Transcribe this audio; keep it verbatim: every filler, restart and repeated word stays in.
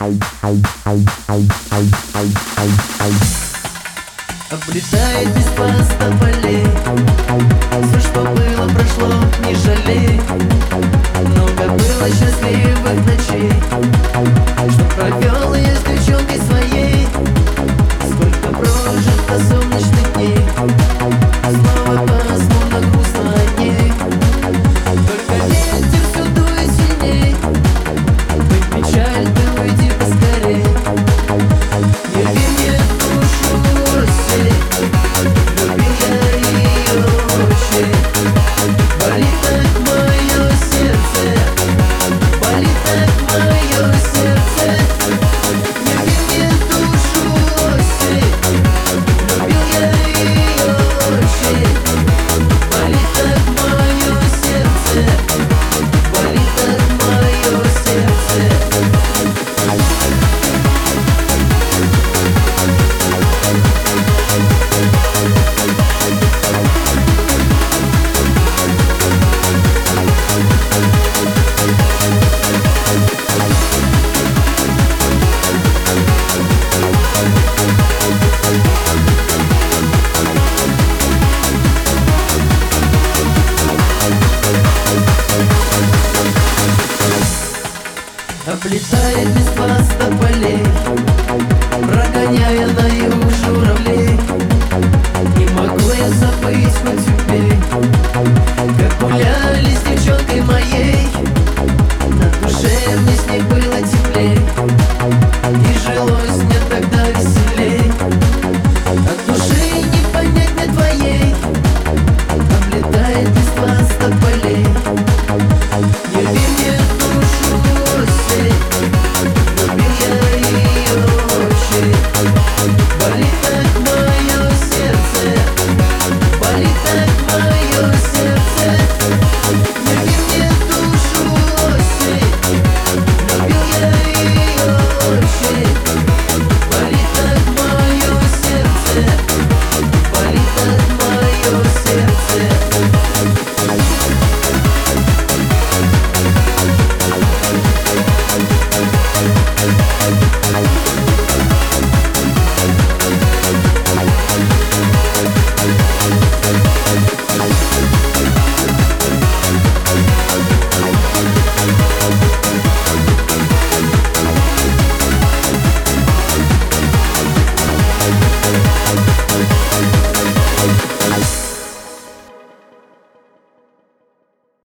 Облетает без паста полей. Все, что было, прошло, не жалей. Много было счастливых ночей, что провел я с девчонкой своей. Сколько прожито солнечных дней, снова посмутно грустно о ней. Только ветер все дует сильней. Хоть печаль, ты уйди поскорей. Не рви мне душу росей, любил я ее очень. Болит так мое сердце, болит так мое сердце. Не рви мне душу росей, любил я ее очень. Болит так мое сердце, болит так мое сердце. Облетает без паста полей, прогоняя на юг журавлей. Не могу я забыть хоть убей, как гуляли с